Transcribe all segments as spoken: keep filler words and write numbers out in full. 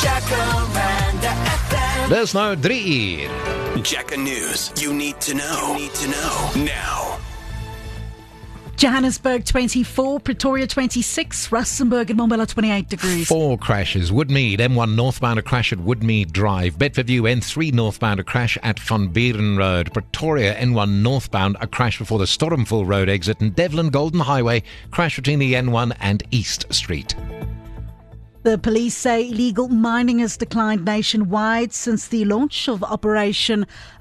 Jacaranda F M. Dis nou drie uur. Jacka News. You need to know. You need to know now. Johannesburg twenty-four, Pretoria twenty-six, Rustenburg and Mbombela twenty-eight degrees. Four crashes. Woodmead, M one northbound, a crash at Woodmead Drive. Bedfordview, N three northbound, a crash at Van Buren Road. Pretoria, N one northbound, a crash before the Stormville Road exit. And Devlin Golden Highway, crash between the N one and East Street. The police say illegal mining has declined nationwide since the launch of Operation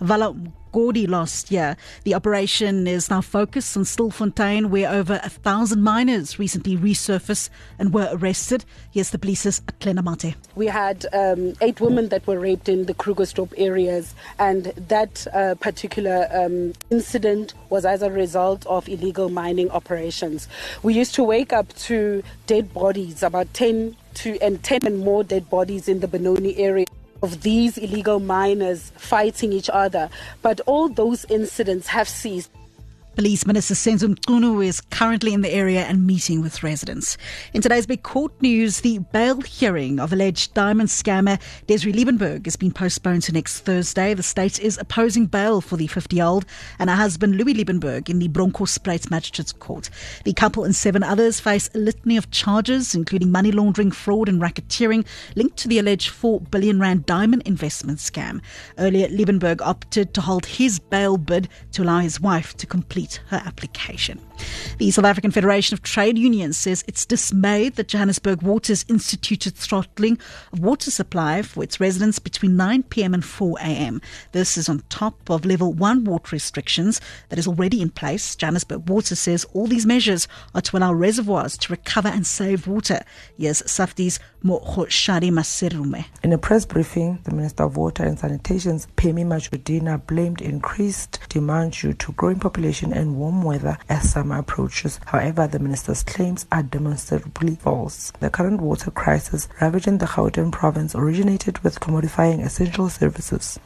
Valagodi last year. The operation is now focused on Stilfontein, where over a thousand miners recently resurfaced and were arrested. Here's the police's Klena Mate. We had um, eight women that were raped in the Krugersdorp areas, and that uh, particular um, incident was as a result of illegal mining operations. We used to wake up to dead bodies, about ten to and ten and more dead bodies in the Benoni area of these illegal miners fighting each other. But all those incidents have ceased. Police Minister Senzo Mchunu is currently in the area and meeting with residents. In today's big court news, the bail hearing of alleged diamond scammer Desiree Liebenberg has been postponed to next Thursday. The state is opposing bail for the fifty-year-old and her husband Louis Liebenberg in the Bronkhorstspruit Magistrates Court. The couple and seven others face a litany of charges, including money laundering, fraud and racketeering linked to the alleged four billion rand diamond investment scam. Earlier, Liebenberg opted to hold his bail bid to allow his wife to complete her application. The South African Federation of Trade Unions says it's dismayed that Johannesburg Water's instituted throttling of water supply for its residents between nine p.m. and four a.m. This is on top of level one water restrictions that is already in place. Johannesburg Water says all these measures are to allow reservoirs to recover and save water. Here's SAFDI's Mogoshadi Maserume. In a press briefing, the Minister of Water and Sanitation, Phemi Majudina, blamed increased demand due to growing population and warm weather as summer approaches. However, the minister's claims are demonstrably false. The current water crisis ravaging the Gauteng province originated with commodifying essential services.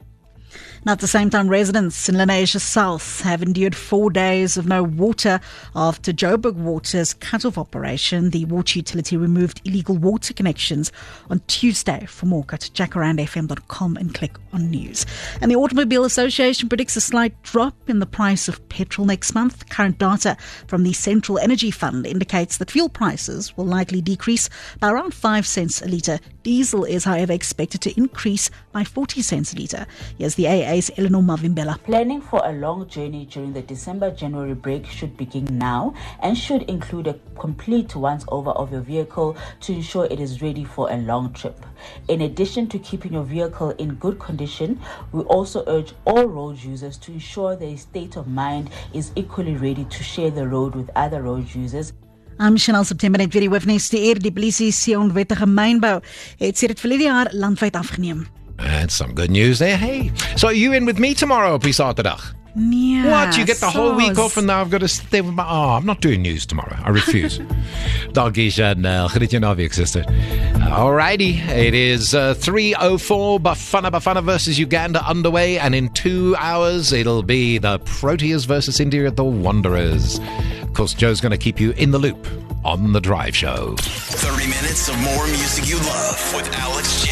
Now, at the same time, residents in Lenasia South have endured four days of no water after Joburg Water's cut-off operation. The water utility removed illegal water connections on Tuesday. For more, go to jacaranda f m dot com and click on news. And the Automobile Association predicts a slight drop in the price of petrol next month. Current data from the Central Energy Fund indicates that fuel prices will likely decrease by around five cents a litre. Diesel is, however, expected to increase by forty cents a litre. Here's the A A's Eleanor Mavimbela. Planning for a long journey during the December-January break should begin now and should include a complete once-over of your vehicle to ensure it is ready for a long trip. In addition to keeping your vehicle in good condition, we also urge all road users to ensure their state of mind is equally ready to share the road with other road users. I'm Chanel September net weer die hoofnuus te eer. Die polisie se onwettige mynbou het sedert verlede jaar landwyd afgeneem. And some good news there. Hey, so are you in with me tomorrow op die Saterdag? Nee. What? You get the whole week soos. off and now I've got to stay with my... Oh, I'm not doing news tomorrow. I refuse. Dankie, Chanel. Geniet jou naweek, sister. Alrighty. It is uh, three oh four. Bafana Bafana versus Uganda underway. And in two hours, it'll be the Proteas versus India at the Wanderers. Of course, Joe's going to keep you in the loop on The Drive Show. thirty minutes of more music you love with Alex J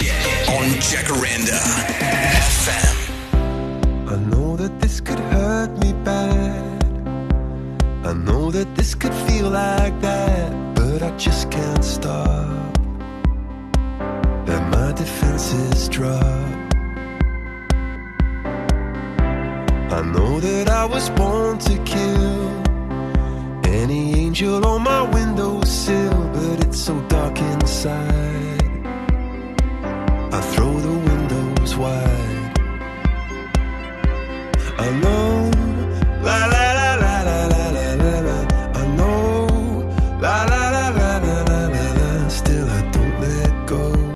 on Jacaranda F M. I know that this could hurt me bad. I know that this could feel like that, but I just can't stop. Let my defenses drop. I know that I was born to kill any angel on my windowsill, but it's so dark inside.